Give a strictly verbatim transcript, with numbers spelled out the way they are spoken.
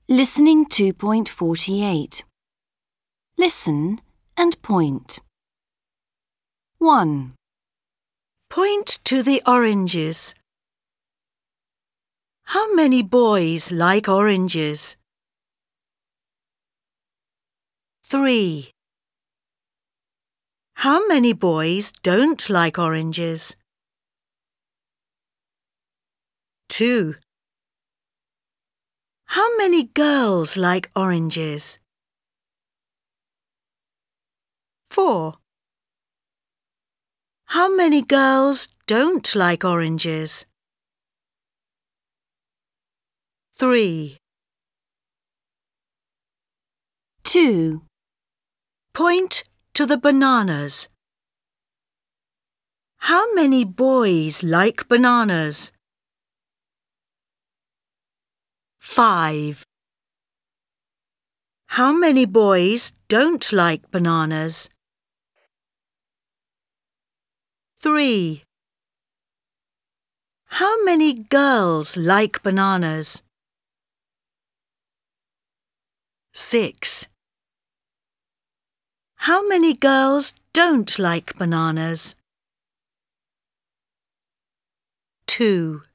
Listening two point four eight. Listen and point. one. Point to the oranges. How many boys like oranges? three. How many boys don't like oranges? two. How many girls like oranges? four. How many girls don't like oranges? three. two. Point to the bananas. How many boys like bananas? five. How many boys don't like bananas? three. How many girls like bananas? six. How many girls don't like bananas? two.